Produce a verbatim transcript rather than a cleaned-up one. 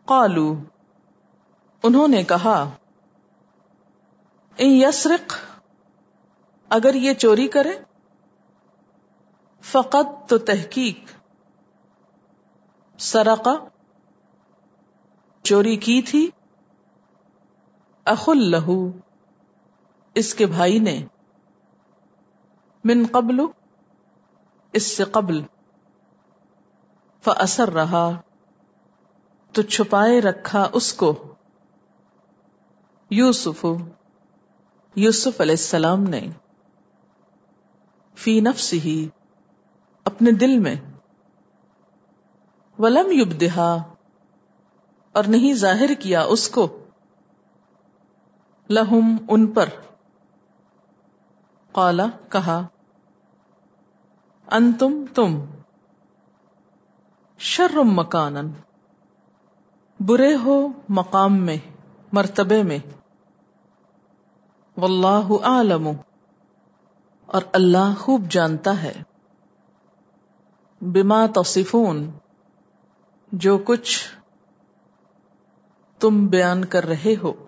قالوا انہوں نے کہا ان یسرق اگر یہ چوری کرے فقط تو تحقیق سرقہ چوری کی تھی اخ لہ اس کے بھائی نے من قبل اس سے قبل فاثر رہا تو چھپائے رکھا اس کو یوسف یوسف علیہ السلام نے فی نفسہ اپنے دل میں ولم یبدہا اور نہیں ظاہر کیا اس کو لہم ان پر قالا کہا انتم تم شر مکانا برے ہو مقام میں مرتبے میں واللہ اعلم اور اللہ خوب جانتا ہے بما تصفون جو کچھ تم بیان کر رہے ہو